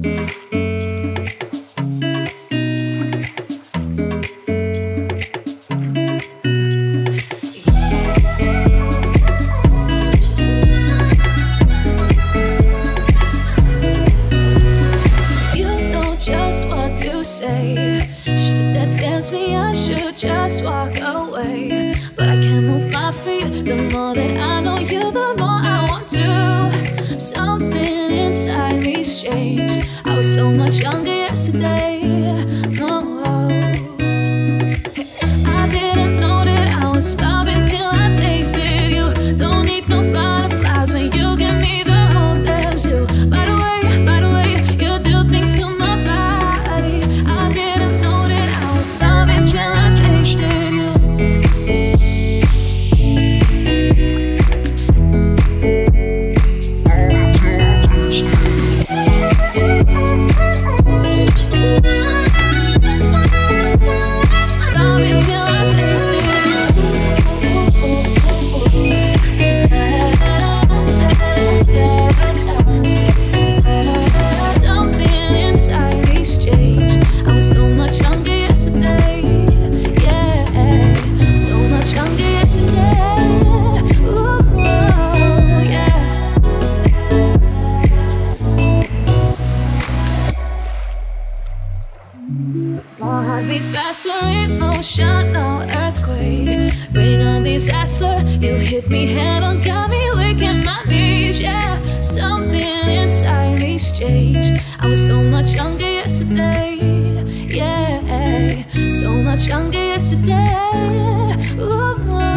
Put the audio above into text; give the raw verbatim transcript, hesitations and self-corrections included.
Say shit that scares me, I should just walk away. But I can't move my feet. The more that I know you, the more I want to. Something inside me's changed. I was so much younger yesterday. No, I didn't know that I was loving till I tasted you. Don't need no butterflies when you give me the whole damn zoo. By the way, by the way, you do things to my body. I didn't know that I was loving till I tasted you. Loving till I tasted something inside me's changed. I was so much younger yesterday. Yeah, so much younger yesterday. Ooh, yeah. My heart beat faster, emotional earthquake. Bring on disaster. You hit me head on, got me weak in my knees. Yeah, something inside me's changed. I was so much younger yesterday. Yeah, so much younger yesterday. Ooh,